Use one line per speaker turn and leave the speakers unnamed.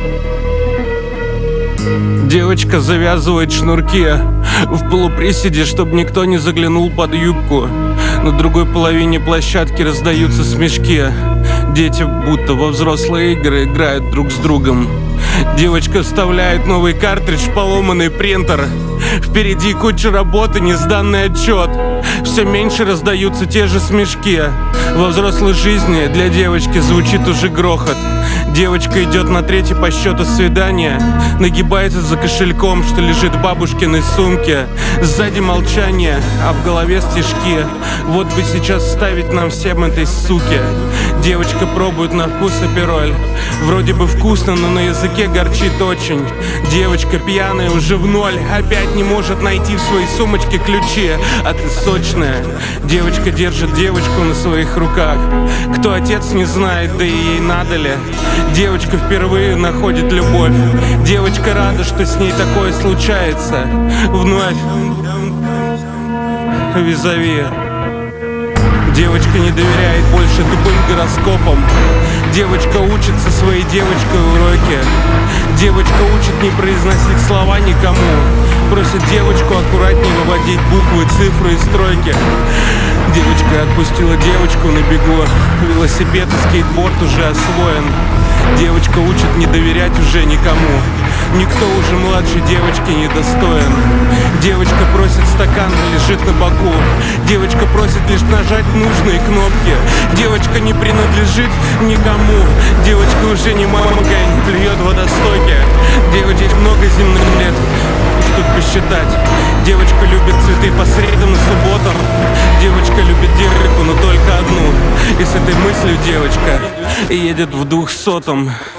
Девочка завязывает шнурки в полуприседе, чтобы никто не заглянул под юбку. На другой половине площадки раздаются смешки. Дети будто во взрослые игры играют друг с другом. Девочка вставляет новый картридж в поломанный принтер. Впереди куча работы, несданный отчет. Все меньше раздаются те же смешки. Во взрослой жизни для девочки звучит уже грохот. Девочка идет на третье по счету свидание, нагибается за кошельком, что лежит в бабушкиной сумке. Сзади молчание, а в голове стишки. Вот бы сейчас ставить нам всем этой суке. Девочка пробует на вкус апероль. Вроде бы вкусно, но на языке горчит очень. Девочка пьяная уже в ноль, опять не может найти в своей сумочке ключи. А ты сочная. Девочка держит девочку на своих руках. Кто отец, не знает, да и ей надо ли. Девочка впервые находит любовь. Девочка рада, что с ней такое случается. Вновь визави. Девочка не доверяет больше тупым гороскопам. Девочка учится своей девочкой уроки. Девочка учит не произносить слова никому. Просит девочку аккуратнее выводить буквы, цифры и стройки. Девочка отпустила девочку на бегу. Велосипед и скейтборд уже освоен. Девочка учит не доверять уже никому. Никто уже младше девочки не достоин. Девочка просит стакан, лежит на боку. Девочка просит лишь нажать нужные кнопки. Девочка не принадлежит никому. Девочка уже не мамка, не плюет в водостоке. Девочек много земных лет, уж тут посчитать. Девочка любит цветы по средам и субботам. Девочка любит девочку, но только одну. И с этой мыслью девочка едет в 200-м.